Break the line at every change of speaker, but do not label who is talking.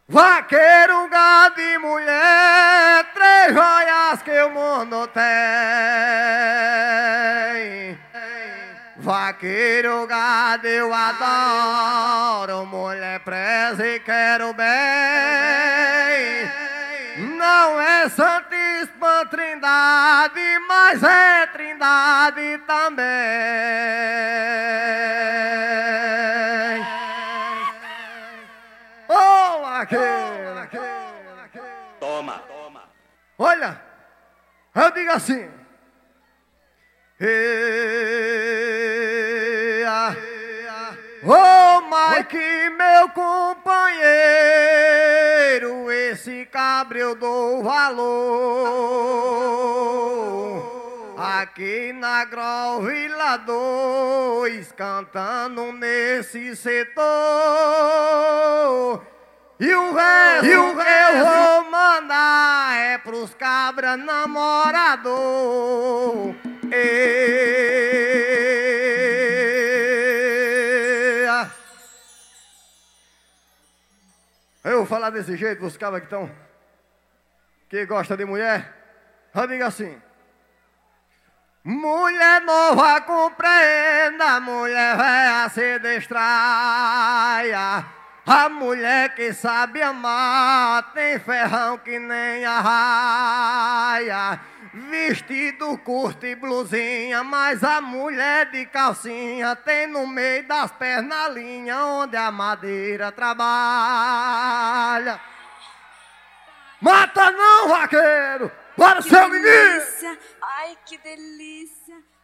Vaqueiro, gado e mulher, três joias que o mundo tem. Vaqueiro, gado eu adoro, mulher preza e quero bem. Não é Santíssima Trindade, mas é Trindade também. Ô, vaqueiro!
Toma.
Olha, eu digo assim. Oh, mas que meu companheiro, esse cabra eu dou valor. Aqui na Grovila 2, cantando nesse setor. E o resto eu vou mandar é pros cabras namorador. Eu vou falar desse jeito pros cabras que gostam de mulher. Eu digo assim: mulher nova compreenda, mulher velha se distraia. A mulher que sabe amar tem ferrão que nem a raia. Vestido curto e blusinha, mas a mulher de calcinha tem no meio das pernas a linha onde a madeira trabalha. Mata não, vaqueiro! Bora, seu menino!
Ai, que delícia!